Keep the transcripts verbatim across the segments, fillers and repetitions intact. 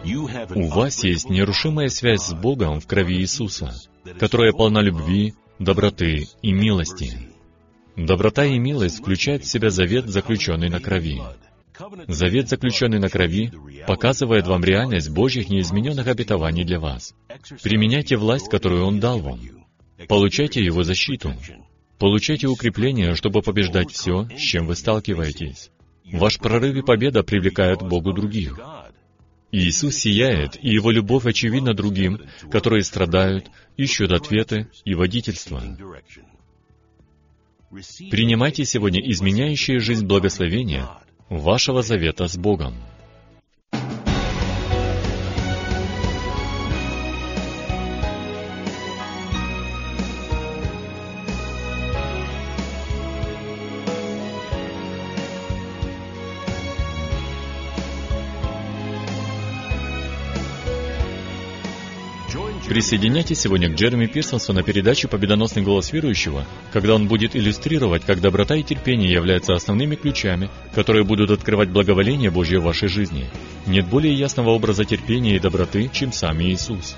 У вас есть нерушимая связь с Богом в крови Иисуса, которая полна любви, доброты и милости. Доброта и милость включают в себя завет, заключенный на крови. Завет, заключенный на крови, показывает вам реальность Божьих неизмененных обетований для вас. Применяйте власть, которую Он дал вам. Получайте Его защиту. Получайте укрепление, чтобы побеждать все, с чем вы сталкиваетесь. Ваш прорыв и победа привлекают к Богу других. Иисус сияет, и Его любовь очевидна другим, которые страдают, ищут ответы и водительство. Принимайте сегодня изменяющие жизнь благословения вашего завета с Богом. Присоединяйтесь сегодня к Джереми Пирсонсу на передаче «Победоносный голос верующего», когда он будет иллюстрировать, как доброта и терпение являются основными ключами, которые будут открывать благоволение Божье в вашей жизни. Нет более ясного образа терпения и доброты, чем сам Иисус.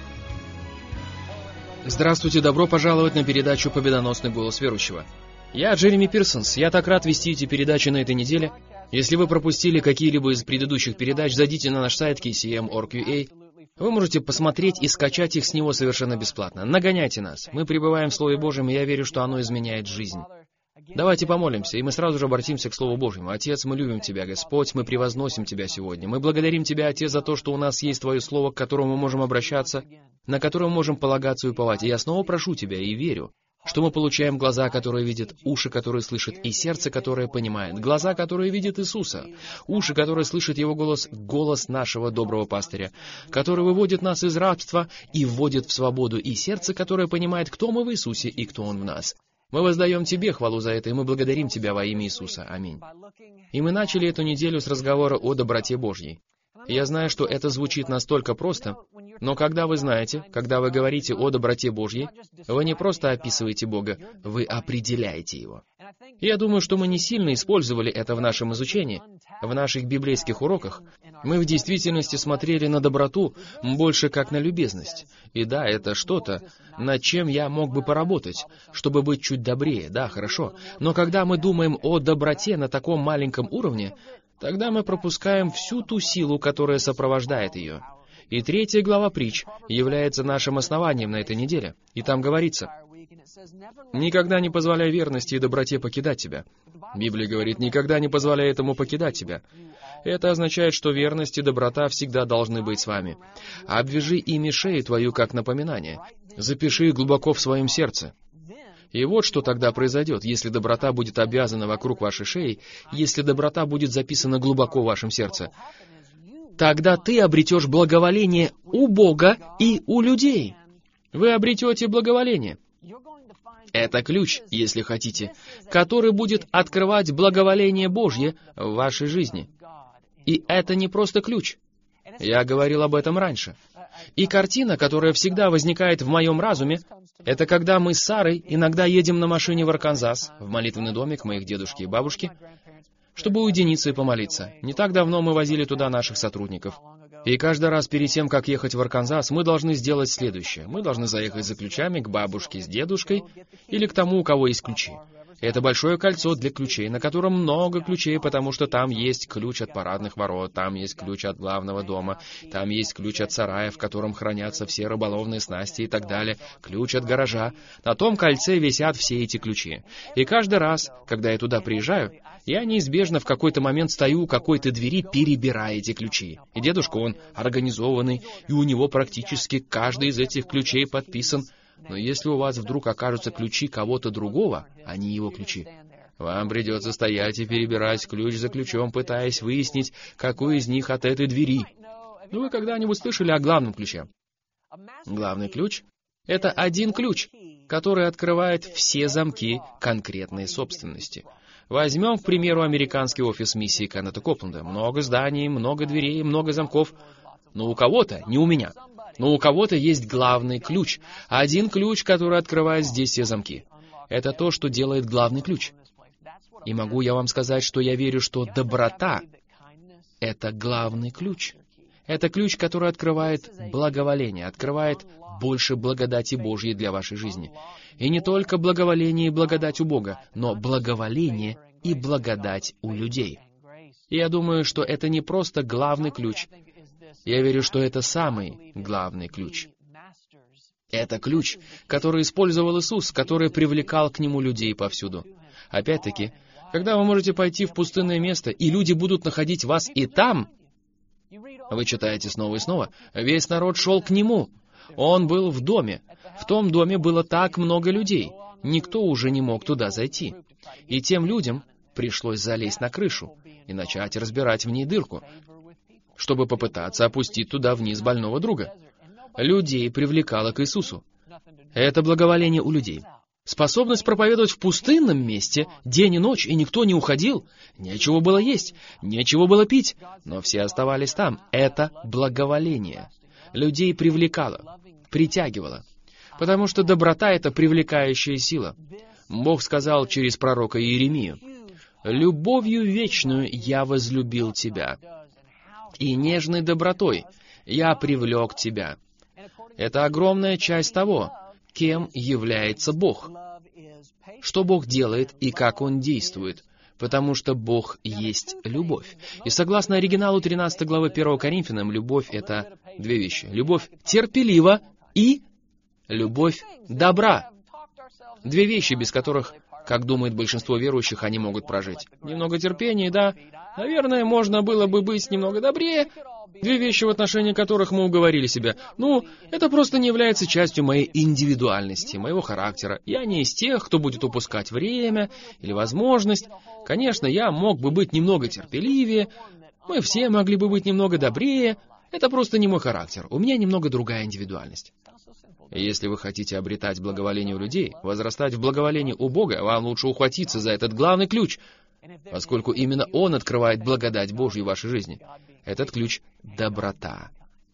Здравствуйте, добро пожаловать на передачу «Победоносный голос верующего». Я Джереми Пирсонс, я так рад вести эти передачи на этой неделе. Если вы пропустили какие-либо из предыдущих передач, зайдите на наш сайт кей си эм точка орг ю эй. Вы можете посмотреть и скачать их с него совершенно бесплатно. Нагоняйте нас. Мы пребываем в Слове Божьем, и я верю, что оно изменяет жизнь. Давайте помолимся, и мы сразу же обратимся к Слову Божьему. Отец, мы любим Тебя, Господь, мы превозносим Тебя сегодня. Мы благодарим Тебя, Отец, за то, что у нас есть Твое Слово, к которому мы можем обращаться, на которое мы можем полагаться и уповать. И я снова прошу Тебя и верю, что мы получаем глаза, которые видят, уши, которые слышат, и сердце, которое понимает, глаза, которые видят Иисуса, уши, которые слышат Его голос, голос нашего доброго пастыря, который выводит нас из рабства и вводит в свободу, и сердце, которое понимает, кто мы в Иисусе и кто Он в нас. Мы воздаем Тебе хвалу за это, и мы благодарим Тебя во имя Иисуса. Аминь. И мы начали эту неделю с разговора о доброте Божьей. И я знаю, что это звучит настолько просто, но когда вы знаете, когда вы говорите о доброте Божьей, вы не просто описываете Бога, вы определяете Его. И я думаю, что мы не сильно использовали это в нашем изучении, в наших библейских уроках. Мы в действительности смотрели на доброту больше как на любезность. И да, это что-то, над чем я мог бы поработать, чтобы быть чуть добрее, да, хорошо. Но когда мы думаем о доброте на таком маленьком уровне, тогда мы пропускаем всю ту силу, которая сопровождает ее. И третья глава притч является нашим основанием на этой неделе. И там говорится: «Никогда не позволяй верности и доброте покидать тебя». Библия говорит: «Никогда не позволяй этому покидать тебя». Это означает, что верность и доброта всегда должны быть с вами. Обвяжи ими шею твою как напоминание. Запиши их глубоко в своем сердце. И вот что тогда произойдет, если доброта будет обвязана вокруг вашей шеи, если доброта будет записана глубоко в вашем сердце. Тогда ты обретешь благоволение у Бога и у людей. Вы обретете благоволение. Это ключ, если хотите, который будет открывать благоволение Божье в вашей жизни. И это не просто ключ. Я говорил об этом раньше. И картина, которая всегда возникает в моем разуме, это когда мы с Сарой иногда едем на машине в Арканзас, в молитвенный домик моих дедушки и бабушки, чтобы уединиться и помолиться. Не так давно мы возили туда наших сотрудников. И каждый раз перед тем, как ехать в Арканзас, мы должны сделать следующее. Мы должны заехать за ключами к бабушке с дедушкой или к тому, у кого есть ключи. Это большое кольцо для ключей, на котором много ключей, потому что там есть ключ от парадных ворот, там есть ключ от главного дома, там есть ключ от сарая, в котором хранятся все рыболовные снасти и так далее, ключ от гаража. На том кольце висят все эти ключи. И каждый раз, когда я туда приезжаю, я неизбежно в какой-то момент стою у какой-то двери, перебирая эти ключи. И дедушка, он организованный, и у него практически каждый из этих ключей подписан. Но если у вас вдруг окажутся ключи кого-то другого, а не его ключи, вам придется стоять и перебирать ключ за ключом, пытаясь выяснить, какой из них от этой двери. Ну, вы когда-нибудь слышали о главном ключе? Главный ключ — это один ключ, который открывает все замки конкретной собственности. Возьмем, к примеру, американский офис миссии Кеннета Копленда. Много зданий, много дверей, много замков. Но у кого-то, не у меня, но у кого-то есть главный ключ. Один ключ, который открывает здесь все замки. Это то, что делает главный ключ. И могу я вам сказать, что я верю, что доброта — это главный ключ. Это ключ, который открывает благоволение, открывает больше благодати Божьей для вашей жизни. И не только благоволение и благодать у Бога, но благоволение и благодать у людей. И я думаю, что это не просто главный ключ. Я верю, что это самый главный ключ. Это ключ, который использовал Иисус, который привлекал к Нему людей повсюду. Опять-таки, когда вы можете пойти в пустынное место, и люди будут находить вас и там, вы читаете снова и снова, весь народ шел к Нему. Он был в доме. В том доме было так много людей. Никто уже не мог туда зайти. И тем людям пришлось залезть на крышу и начать разбирать в ней дырку, чтобы попытаться опустить туда вниз больного друга. Людей привлекало к Иисусу. Это благоволение у людей. Способность проповедовать в пустынном месте день и ночь, и никто не уходил. Нечего было есть, нечего было пить, но все оставались там. Это благоволение. Людей привлекало, притягивало. Потому что доброта — это привлекающая сила. Бог сказал через пророка Иеремию: «Любовью вечную я возлюбил тебя, и нежной добротой я привлек тебя». Это огромная часть того, кем является Бог. Что Бог делает и как Он действует, потому что Бог есть любовь. И согласно оригиналу тринадцатой главы первого Коринфянам, любовь — это две вещи. Любовь терпелива и любовь добра. Две вещи, без которых, как думает большинство верующих, они могут прожить. Немного терпения, да. Наверное, можно было бы быть немного добрее. Две вещи, в отношении которых мы уговорили себя. Ну, это просто не является частью моей индивидуальности, моего характера. Я не из тех, кто будет упускать время или возможность. Конечно, я мог бы быть немного терпеливее. Мы все могли бы быть немного добрее. Это просто не мой характер. У меня немного другая индивидуальность. Если вы хотите обретать благоволение у людей, возрастать в благоволении у Бога, вам лучше ухватиться за этот главный ключ, поскольку именно Он открывает благодать Божью в вашей жизни. Этот ключ — доброта.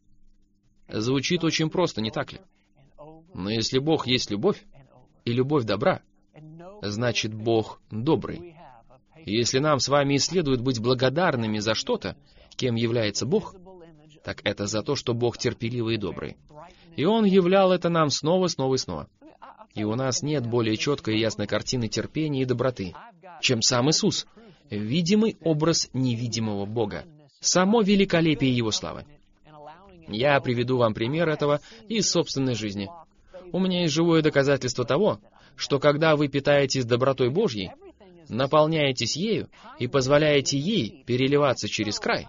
Звучит очень просто, не так ли? Но если Бог есть любовь, и любовь добра, значит Бог добрый. И если нам с вами и следует быть благодарными за что-то, кем является Бог, так это за то, что Бог терпеливый и добрый. И Он являл это нам снова, снова и снова. И у нас нет более четкой и ясной картины терпения и доброты, чем сам Иисус, видимый образ невидимого Бога, само великолепие Его славы. Я приведу вам пример этого из собственной жизни. У меня есть живое доказательство того, что когда вы питаетесь добротой Божьей, наполняетесь ею и позволяете ей переливаться через край,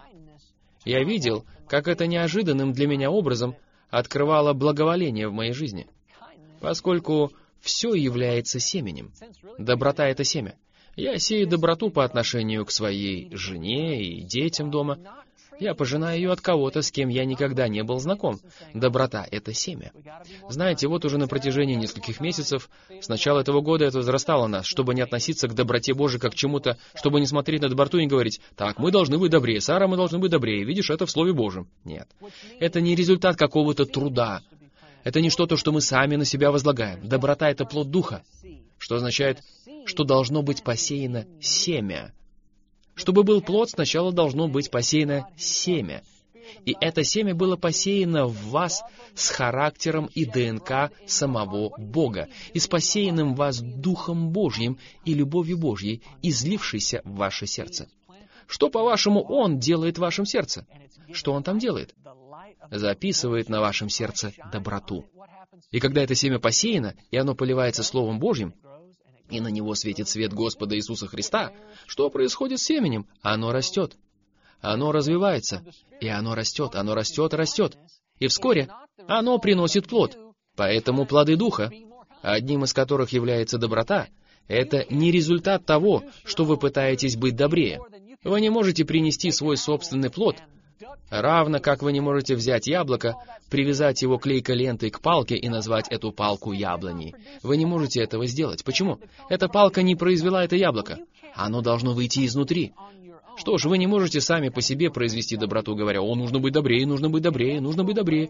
я видел, как это неожиданным для меня образом открывало благоволение в моей жизни, поскольку все является семенем. Доброта — это семя. Я сею доброту по отношению к своей жене и детям дома. Я пожинаю ее от кого-то, с кем я никогда не был знаком. Доброта — это семя. Знаете, вот уже на протяжении нескольких месяцев, с начала этого года это возрастало нас, чтобы не относиться к доброте Божией как к чему-то, чтобы не смотреть на доброту и не говорить: «Так, мы должны быть добрее, Сара, мы должны быть добрее, видишь, это в Слове Божьем». Нет. Это не результат какого-то труда. Это не что-то, что мы сами на себя возлагаем. Доброта — это плод Духа, что означает, что должно быть посеяно семя. Чтобы был плод, сначала должно быть посеяно семя. И это семя было посеяно в вас с характером и ДНК самого Бога, и с посеянным в вас Духом Божьим и любовью Божьей, излившейся в ваше сердце. Что, по-вашему, Он делает в вашем сердце? Что Он там делает? Записывает на вашем сердце доброту. И когда это семя посеяно, и оно поливается Словом Божьим, и на него светит свет Господа Иисуса Христа, что происходит с семенем? Оно растет. Оно развивается. И оно растет, оно растет и растет. И вскоре оно приносит плод. Поэтому плоды Духа, одним из которых является доброта, это не результат того, что вы пытаетесь быть добрее. Вы не можете принести свой собственный плод, равно как вы не можете взять яблоко, привязать его клейкой лентой к палке и назвать эту палку яблоней. Вы не можете этого сделать. Почему? Эта палка не произвела это яблоко. Оно должно выйти изнутри. Что ж, вы не можете сами по себе произвести доброту, говоря: «О, нужно быть добрее, нужно быть добрее, нужно быть добрее».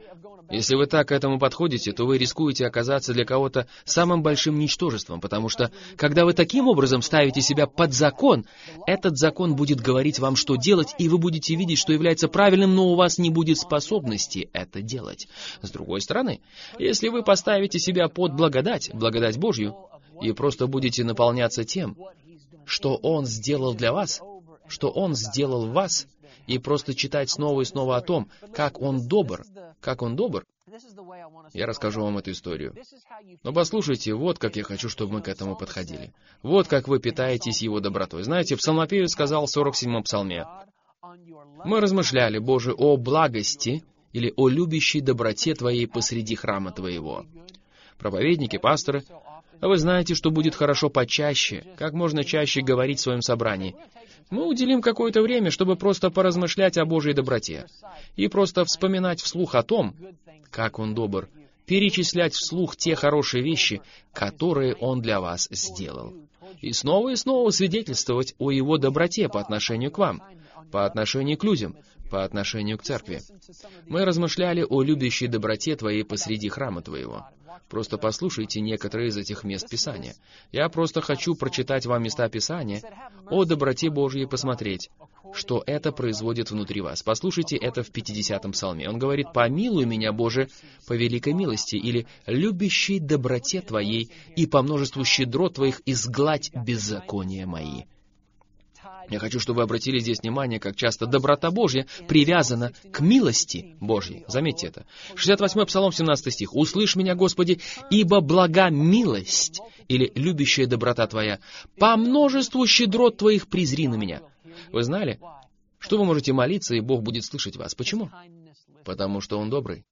Если вы так к этому подходите, то вы рискуете оказаться для кого-то самым большим ничтожеством, потому что, когда вы таким образом ставите себя под закон, этот закон будет говорить вам, что делать, и вы будете видеть, что является правильным, но у вас не будет способности это делать. С другой стороны, если вы поставите себя под благодать, благодать Божью, и просто будете наполняться тем, что Он сделал для вас, что Он сделал в вас, и просто читать снова и снова о том, как Он добр, как Он добр, я расскажу вам эту историю. Но послушайте, вот как я хочу, чтобы мы к этому подходили. Вот как вы питаетесь Его добротой. Знаете, псалмопевец сказал в сорок седьмом псалме: «Мы размышляли, Боже, о благости или о любящей доброте Твоей посреди храма Твоего». Проповедники, пасторы, вы знаете, что будет хорошо почаще, как можно чаще говорить в своем собрании. Мы уделим какое-то время, чтобы просто поразмышлять о Божьей доброте и просто вспоминать вслух о том, как Он добр, перечислять вслух те хорошие вещи, которые Он для вас сделал. И снова и снова свидетельствовать о Его доброте по отношению к вам, по отношению к людям, по отношению к церкви. Мы размышляли о любящей доброте Твоей посреди храма Твоего. Просто послушайте некоторые из этих мест Писания. Я просто хочу прочитать вам места Писания о доброте Божьей и посмотреть, что это производит внутри вас. Послушайте это в пятидесятом псалме. Он говорит: «Помилуй меня, Боже, по великой милости», или «любящей доброте Твоей и по множеству щедрот Твоих изгладь беззакония мои». Я хочу, чтобы вы обратили здесь внимание, как часто доброта Божья привязана к милости Божьей. Заметьте это. шестьдесят восьмой псалом, семнадцатый стих. «Услышь меня, Господи, ибо блага милость» или «любящая доброта Твоя, по множеству щедрот Твоих презри на меня». Вы знали, что вы можете молиться, и Бог будет слышать вас? Почему? Потому что Он добрый.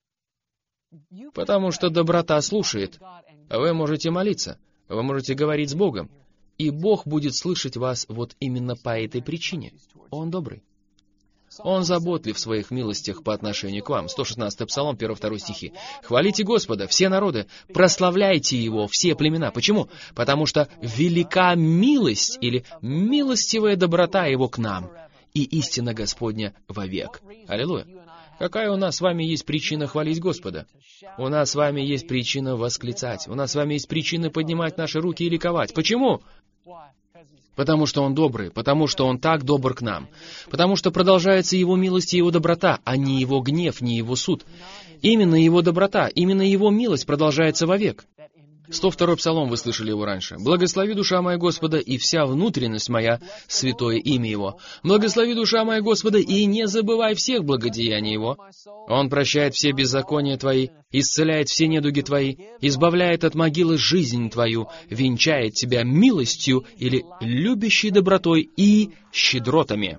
Потому что доброта слушает. Вы можете молиться, вы можете говорить с Богом, и Бог будет слышать вас вот именно по этой причине. Он добрый. Он заботлив в своих милостях по отношению к вам. сто шестнадцатый псалом, первый-второй стихи. «Хвалите Господа, все народы, прославляйте Его, все племена». Почему? Потому что велика милость или милостивая доброта Его к нам, и истина Господня вовек. Аллилуйя. Какая у нас с вами есть причина хвалить Господа? У нас с вами есть причина восклицать. У нас с вами есть причина поднимать наши руки и ликовать. Почему? Потому что Он добрый, потому что Он так добр к нам, потому что продолжается Его милость и Его доброта, а не Его гнев, не Его суд. Именно Его доброта, именно Его милость продолжается вовек. сто второй псалом, вы слышали его раньше. «Благослови, душа моя Господа, и вся внутренность моя, святое имя Его. Благослови, душа моя Господа, и не забывай всех благодеяний Его. Он прощает все беззакония Твои, исцеляет все недуги Твои, избавляет от могилы жизнь Твою, венчает Тебя милостью или любящей добротой и щедротами».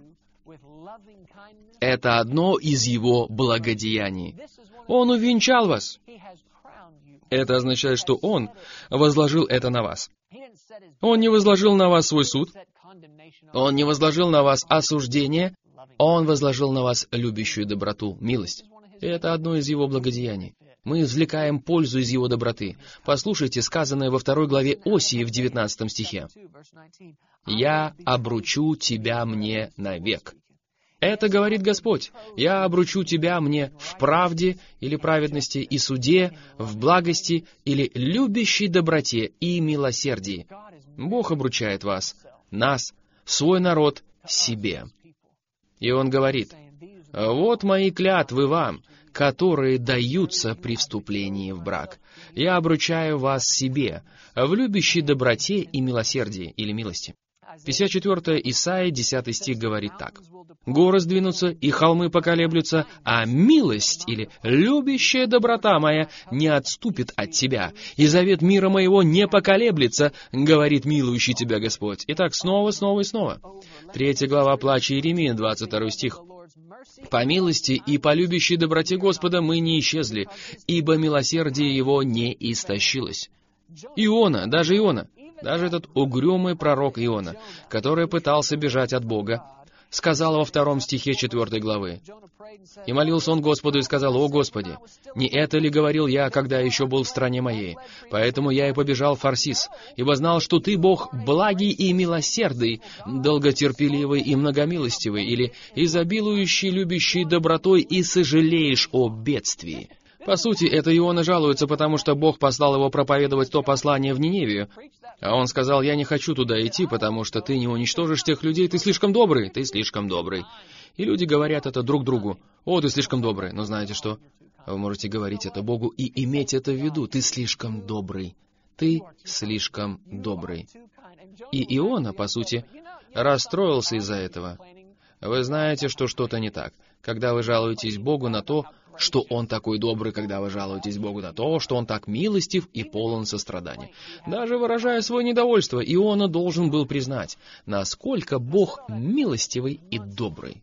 Это одно из Его благодеяний. Он увенчал вас. Это означает, что Он возложил это на вас. Он не возложил на вас свой суд. Он не возложил на вас осуждение. Он возложил на вас любящую доброту, милость. И это одно из Его благодеяний. Мы извлекаем пользу из Его доброты. Послушайте сказанное во второй главе Осии в девятнадцатом стихе. «Я обручу тебя мне навек». Это говорит Господь. «Я обручу тебя мне в правде или праведности и суде, в благости или любящей доброте и милосердии». Бог обручает вас, нас, свой народ, себе. И Он говорит: «Вот мои клятвы вам, которые даются при вступлении в брак. Я обручаю вас себе в любящей доброте и милосердии или милости». пятьдесят четвёртое Исаия, десятый стих говорит так: «Горы сдвинутся, и холмы поколеблются, а милость или любящая доброта моя не отступит от тебя, и завет мира моего не поколеблется, говорит милующий тебя Господь». Итак, снова, снова и снова. Третья глава Плача Иеремии, двадцать второй стих. «По милости и по любящей доброте Господа мы не исчезли, ибо милосердие Его не истощилось». Иона, даже Иона, даже этот угрюмый пророк Иона, который пытался бежать от Бога, сказал во втором стихе четвёртой главы: «И молился он Господу и сказал: О Господи, не это ли говорил я, когда еще был в стране моей? Поэтому я и побежал в Фарсис, ибо знал, что Ты Бог благий и милосердный, долготерпеливый и многомилостивый, или изобилующий, любящий добротой и сожалеешь о бедствии». По сути, это Иона жалуется, потому что Бог послал его проповедовать то послание в Ниневию. А он сказал: «Я не хочу туда идти, потому что ты не уничтожишь тех людей, ты слишком добрый, ты слишком добрый». И люди говорят это друг другу: «О, ты слишком добрый». Но знаете что? Вы можете говорить это Богу и иметь это в виду: «Ты слишком добрый, ты слишком добрый». И Иона, по сути, расстроился из-за этого. Вы знаете, что что-то не так, когда вы жалуетесь Богу на то, что Он такой добрый, когда вы жалуетесь Богу на то, что Он так милостив и полон сострадания. Даже выражая свое недовольство, Иона должен был признать, насколько Бог милостивый и добрый.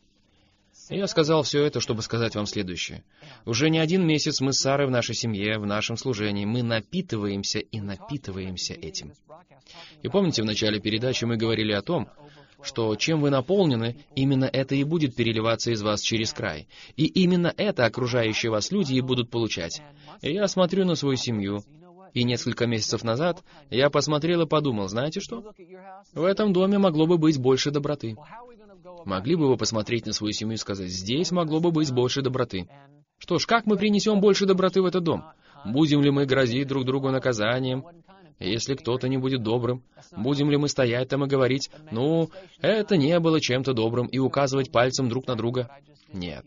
Я сказал все это, чтобы сказать вам следующее. Уже не один месяц мы с Сарой в нашей семье, в нашем служении, мы напитываемся и напитываемся этим. И помните, в начале передачи мы говорили о том, что чем вы наполнены, именно это и будет переливаться из вас через край. И именно это окружающие вас люди и будут получать. И я смотрю на свою семью, и несколько месяцев назад я посмотрел и подумал: знаете что? В этом доме могло бы быть больше доброты. Могли бы вы посмотреть на свою семью и сказать: здесь могло бы быть больше доброты. Что ж, как мы принесем больше доброты в этот дом? Будем ли мы грозить друг другу наказанием, если кто-то не будет добрым? Будем ли мы стоять там и говорить: ну, это не было чем-то добрым, и указывать пальцем друг на друга? Нет.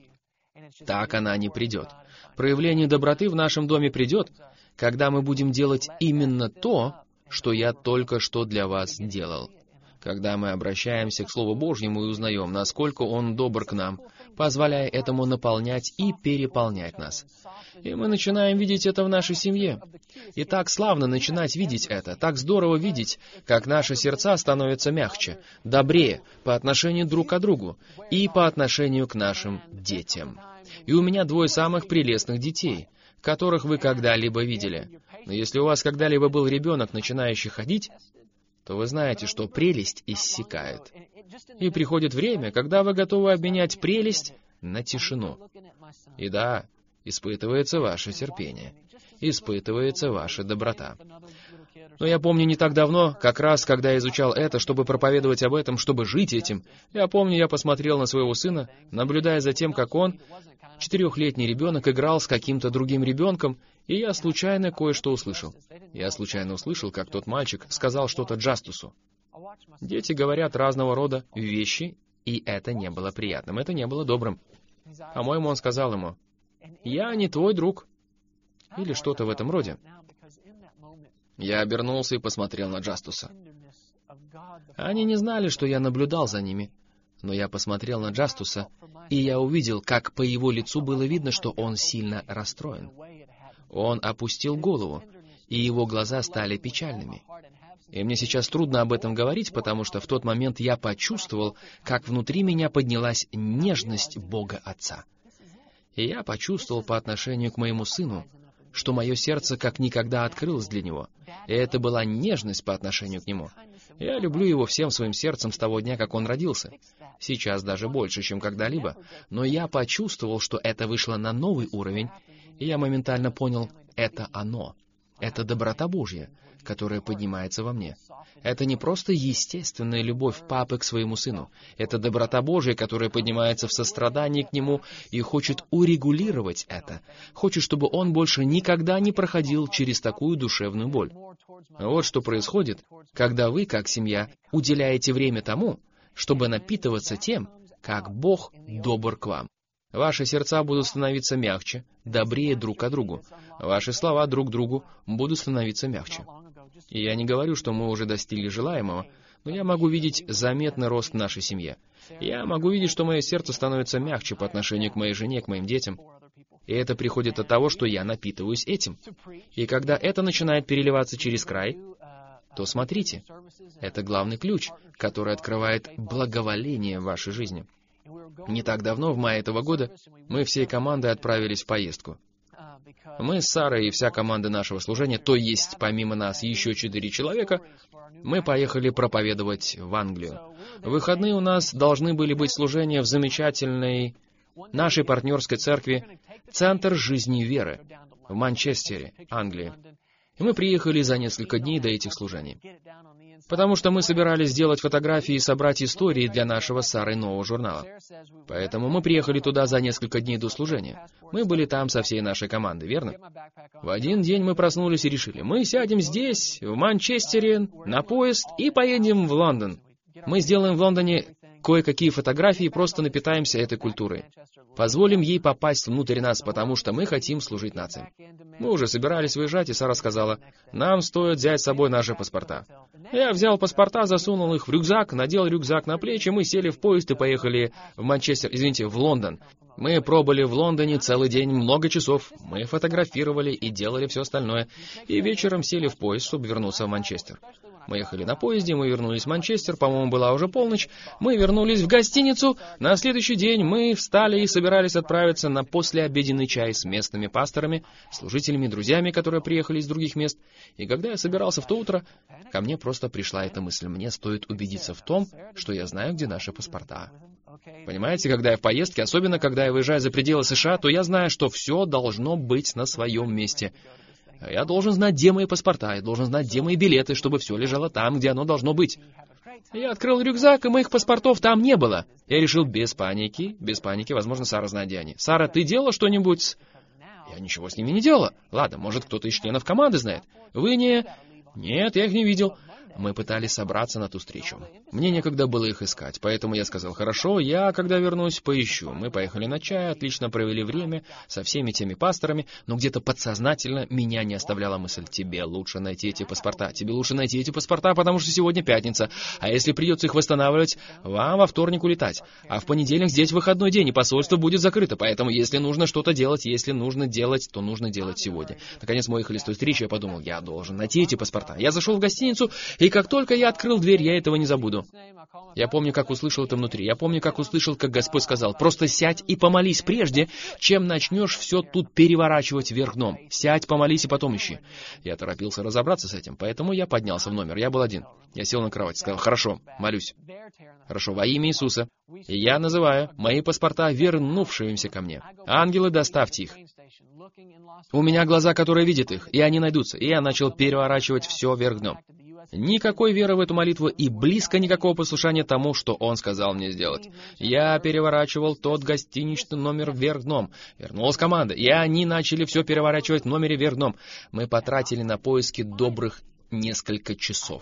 Так она не придет. Проявление доброты в нашем доме придет, когда мы будем делать именно то, что я только что для вас делал. Когда мы обращаемся к Слову Божьему и узнаем, насколько Он добр к нам, позволяя этому наполнять и переполнять нас. И мы начинаем видеть это в нашей семье. И так славно начинать видеть это, так здорово видеть, как наши сердца становятся мягче, добрее по отношению друг к другу и по отношению к нашим детям. И у меня двое самых прелестных детей, которых вы когда-либо видели. Но если у вас когда-либо был ребенок, начинающий ходить, то вы знаете, что прелесть иссякает. И приходит время, когда вы готовы обменять прелесть на тишину. И да, испытывается ваше терпение, испытывается ваша доброта. Но я помню не так давно, как раз когда я изучал это, чтобы проповедовать об этом, чтобы жить этим, я помню, я посмотрел на своего сына, наблюдая за тем, как он, четырехлетний ребенок, играл с каким-то другим ребенком, и я случайно кое-что услышал. Я случайно услышал, как тот мальчик сказал что-то Джастусу. Дети говорят разного рода вещи, и это не было приятным, это не было добрым. По-моему, он сказал ему: «Я не твой друг», или что-то в этом роде. Я обернулся и посмотрел на Джастуса. Они не знали, что я наблюдал за ними, но я посмотрел на Джастуса, и я увидел, как по его лицу было видно, что он сильно расстроен. Он опустил голову, и его глаза стали печальными. И мне сейчас трудно об этом говорить, потому что в тот момент я почувствовал, как внутри меня поднялась нежность Бога Отца. И я почувствовал по отношению к моему сыну, что мое сердце как никогда открылось для него. И это была нежность по отношению к нему. Я люблю его всем своим сердцем с того дня, как он родился. Сейчас даже больше, чем когда-либо. Но я почувствовал, что это вышло на новый уровень, и я моментально понял, это оно. Это доброта Божья, которая поднимается во мне. Это не просто естественная любовь папы к своему сыну. Это доброта Божья, которая поднимается в сострадании к нему и хочет урегулировать это. Хочет, чтобы он больше никогда не проходил через такую душевную боль. Вот что происходит, когда вы, как семья, уделяете время тому, чтобы напитываться тем, как Бог добр к вам. Ваши сердца будут становиться мягче, добрее друг к другу. Ваши слова друг другу будут становиться мягче. И я не говорю, что мы уже достигли желаемого, но я могу видеть заметный рост в нашей семье. Я могу видеть, что мое сердце становится мягче по отношению к моей жене, к моим детям. И это приходит от того, что я напитываюсь этим. И когда это начинает переливаться через край, то смотрите, это главный ключ, который открывает благоволение в вашей жизни. Не так давно, в мае этого года, мы всей командой отправились в поездку. Мы с Сарой и вся команда нашего служения, то есть помимо нас еще четыре человека, мы поехали проповедовать в Англию. В выходные у нас должны были быть служения в замечательной нашей партнерской церкви «Центр жизни и веры» в Манчестере, Англии. И мы приехали за несколько дней до этих служений. потому что мы собирались сделать фотографии и собрать истории для нашего с Сарой нового журнала. Поэтому мы приехали туда за несколько дней до служения. Мы были там со всей нашей командой, верно? В один день мы проснулись и решили, мы сядем здесь, в Манчестере, на поезд и поедем в Лондон. Мы сделаем в Лондоне кое-какие фотографии и просто напитаемся этой культурой. Позволим ей попасть внутрь нас, потому что мы хотим служить нациям. Мы уже собирались выезжать, и Сара сказала, нам стоит взять с собой наши паспорта. Я взял паспорта, засунул их в рюкзак, надел рюкзак на плечи, мы сели в поезд и поехали в Манчестер, извините, в Лондон. Мы пробыли в Лондоне целый день, много часов. Мы фотографировали и делали все остальное. И вечером сели в поезд, чтобы вернуться в Манчестер. Мы ехали на поезде, мы вернулись в Манчестер, по-моему, была уже полночь. Мы вернулись в гостиницу. На следующий день мы встали и собирались отправиться на послеобеденный чай с местными пасторами, служителями, друзьями, которые приехали из других мест. И когда я собирался в то утро, ко мне просто пришла эта мысль. Мне стоит убедиться в том, что я знаю, где наши паспорта. Понимаете, когда я в поездке, особенно когда я выезжаю за пределы США, то я знаю, что все должно быть на своем месте. Я должен знать, где мои паспорта, я должен знать, где мои билеты, чтобы все лежало там, где оно должно быть. Я открыл рюкзак, и моих паспортов там не было. Я решил без паники, без паники, возможно, Сара знает, где они. Сара, ты делала что-нибудь с... Я ничего с ними не делала. Ладно, может, кто-то из членов команды знает. Вы не... Нет, я их не видел. Мы пытались собраться на ту встречу. Мне некогда было их искать, поэтому я сказал, хорошо, я, когда вернусь, поищу. Мы поехали на чай, отлично провели время со всеми теми пасторами, но где-то подсознательно меня не оставляла мысль, тебе лучше найти эти паспорта, тебе лучше найти эти паспорта, потому что сегодня пятница, а если придется их восстанавливать, вам во вторник улетать, а в понедельник здесь выходной день, и посольство будет закрыто, поэтому если нужно что-то делать, если нужно делать, то нужно делать сегодня. Наконец мы уехали с той встречи, я подумал, я должен найти эти паспорта. Я зашел в гостиницу, и как только я открыл дверь, я этого не забуду. Я помню, как услышал это внутри. Я помню, как услышал, как Господь сказал, просто сядь и помолись прежде, чем начнешь все тут переворачивать вверх дном. Сядь, помолись и потом ищи. Я торопился разобраться с этим, поэтому я поднялся в номер. Я был один. Я сел на кровать, сказал, хорошо, молюсь. Хорошо, во имя Иисуса. И я называю мои паспорта вернувшимися ко мне. Ангелы, доставьте их. У меня глаза, которые видят их, и они найдутся. И я начал переворачивать все вверх дном. Никакой веры в эту молитву и близко никакого послушания тому, что он сказал мне сделать. Я переворачивал тот гостиничный номер вверх дном. Вернулась команда, и они начали все переворачивать в номере вверх дном. Мы потратили на поиски добрых несколько часов.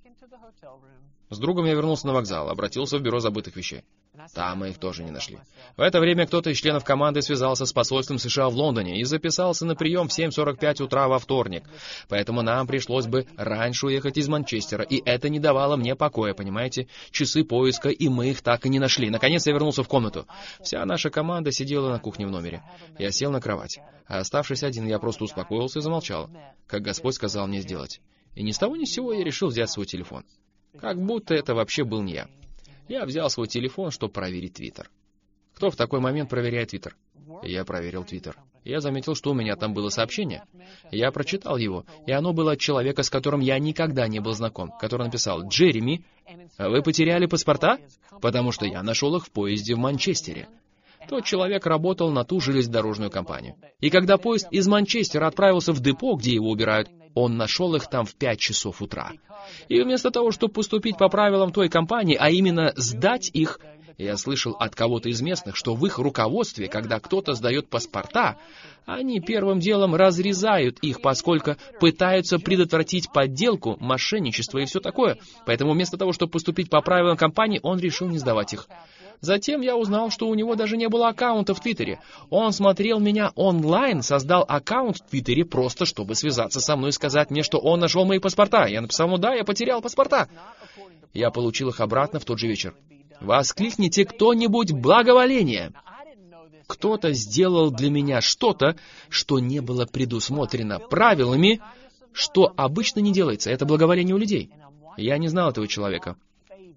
С другом я вернулся на вокзал, обратился в бюро забытых вещей. Там мы их тоже не нашли. В это время кто-то из членов команды связался с посольством США в Лондоне и записался на прием в семь сорок пять утра во вторник. Поэтому нам пришлось бы раньше уехать из Манчестера, и это не давало мне покоя, понимаете? Часы поиска, и мы их так и не нашли. Наконец я вернулся в комнату. Вся наша команда сидела на кухне в номере. Я сел на кровать, а оставшись один, я просто успокоился и замолчал, как Господь сказал мне сделать. И ни с того ни с сего я решил взять свой телефон. Как будто это вообще был не я. Я взял свой телефон, чтобы проверить Твиттер. Кто в такой момент проверяет Твиттер? Я проверил Твиттер. Я заметил, что у меня там было сообщение. Я прочитал его, и оно было от человека, с которым я никогда не был знаком, который написал: «Джереми, вы потеряли паспорта? Потому что я нашел их в поезде в Манчестере». Тот человек работал на ту железнодорожную компанию. И когда поезд из Манчестера отправился в депо, где его убирают, он нашел их там в пять часов утра. И вместо того, чтобы поступить по правилам той компании, а именно сдать их, я слышал от кого-то из местных, что в их руководстве, когда кто-то сдает паспорта, они первым делом разрезают их, поскольку пытаются предотвратить подделку, мошенничество и все такое. Поэтому вместо того, чтобы поступить по правилам компании, он решил не сдавать их. Затем я узнал, что у него даже не было аккаунта в Твиттере. Он смотрел меня онлайн, создал аккаунт в Твиттере просто, чтобы связаться со мной и сказать мне, что он нашел мои паспорта. Я написал ему: да, я потерял паспорта. Я получил их обратно в тот же вечер. Воскликните кто-нибудь благоволение. Кто-то сделал для меня что-то, что не было предусмотрено правилами, что обычно не делается. Это благоволение у людей. Я не знал этого человека.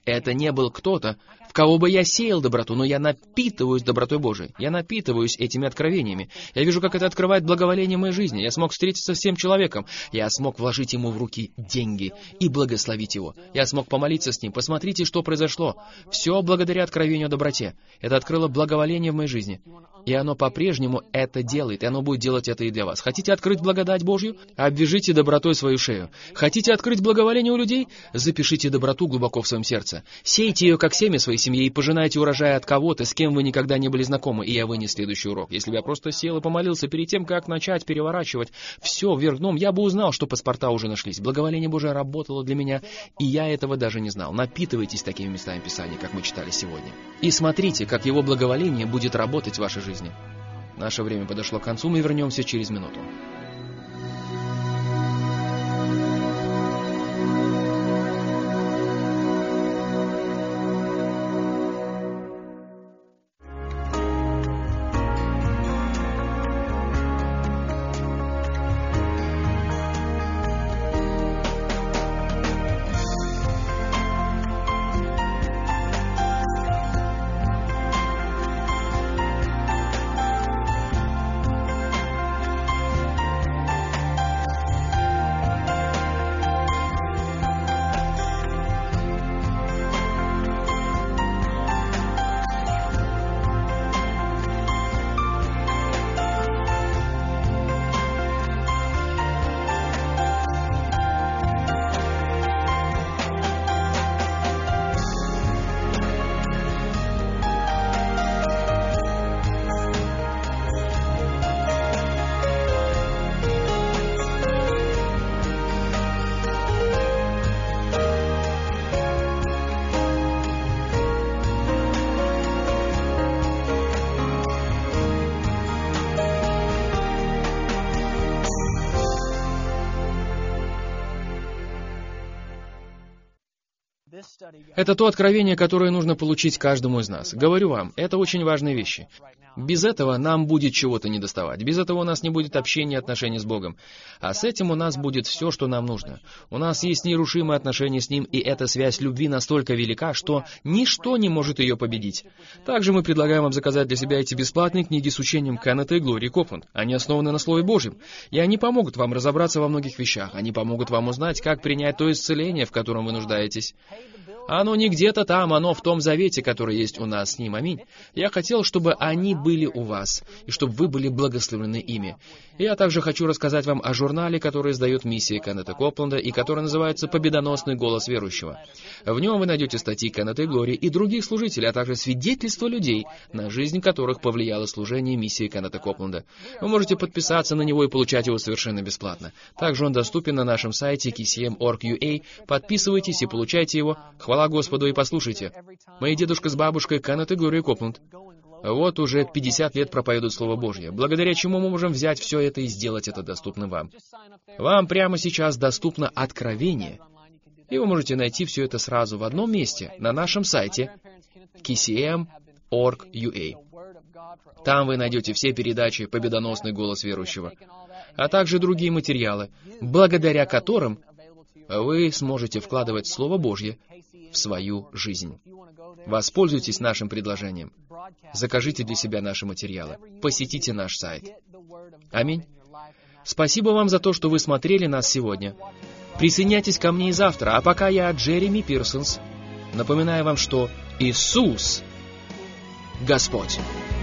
Это не был кто-то, в кого бы я сеял доброту, но я напитываюсь добротой Божией. Я напитываюсь этими откровениями. Я вижу, как это открывает благоволение моей жизни. Я смог встретиться с тем человеком. Я смог вложить ему в руки деньги и благословить его. Я смог помолиться с ним. Посмотрите, что произошло. Все благодаря откровению о доброте. Это открыло благоволение в моей жизни. И оно по-прежнему это делает, и оно будет делать это и для вас. Хотите открыть благодать Божью? Обвяжите добротой свою шею. Хотите открыть благоволение у людей? Запишите доброту глубоко в своем сердце. Сейте ее, как семя своей семьи, и пожинайте урожай от кого-то, с кем вы никогда не были знакомы. И я вынес следующий урок. Если бы я просто сел и помолился перед тем, как начать переворачивать все вверх дном, я бы узнал, что паспорта уже нашлись. Благоволение Божие работало для меня, и я этого даже не знал. Напитывайтесь такими местами Писания, как мы читали сегодня. И смотрите, как его благоволение будет работать в вашей жизни. Наше время подошло к концу, мы вернемся через минуту. Это то откровение, которое нужно получить каждому из нас. Говорю вам, это очень важные вещи. Без этого нам будет чего-то недоставать. Без этого у нас не будет общения и отношений с Богом. А с этим у нас будет все, что нам нужно. У нас есть нерушимые отношения с Ним, и эта связь любви настолько велика, что ничто не может ее победить. Также мы предлагаем вам заказать для себя эти бесплатные книги с учением Кеннета и Глории Копланд. Они основаны на Слове Божьем, и они помогут вам разобраться во многих вещах. Они помогут вам узнать, как принять то исцеление, в котором вы нуждаетесь. Оно не где-то там, оно в том завете, который есть у нас с Ним. Аминь. Я хотел, чтобы они были у вас, и чтобы вы были благословлены ими. И я также хочу рассказать вам о журнале, который издает миссия Кеннета Копланда, и который называется «Победоносный голос верующего». В нем вы найдете статьи Кеннета и Глории и других служителей, а также свидетельства людей, на жизнь которых повлияло служение миссии Кеннета Копланда. Вы можете подписаться на него и получать его совершенно бесплатно. Также он доступен на нашем сайте кей си эм точка орг точка ю а. Подписывайтесь и получайте его. Хвала Господу, и послушайте. Мои дедушка с бабушкой Кеннет и Глория Копланд вот уже пятьдесят лет проповедуют Слово Божье, благодаря чему мы можем взять все это и сделать это доступным вам. Вам прямо сейчас доступно откровение, и вы можете найти все это сразу в одном месте, на нашем сайте кей си эм точка орг точка ю а. Там вы найдете все передачи «Победоносный голос верующего», а также другие материалы, благодаря которым вы сможете вкладывать Слово Божье в свою жизнь. Воспользуйтесь нашим предложением. Закажите для себя наши материалы. Посетите наш сайт. Аминь. Спасибо вам за то, что вы смотрели нас сегодня. Присоединяйтесь ко мне и завтра. А пока я, Джереми Пирсонс, напоминаю вам, что Иисус — Господь.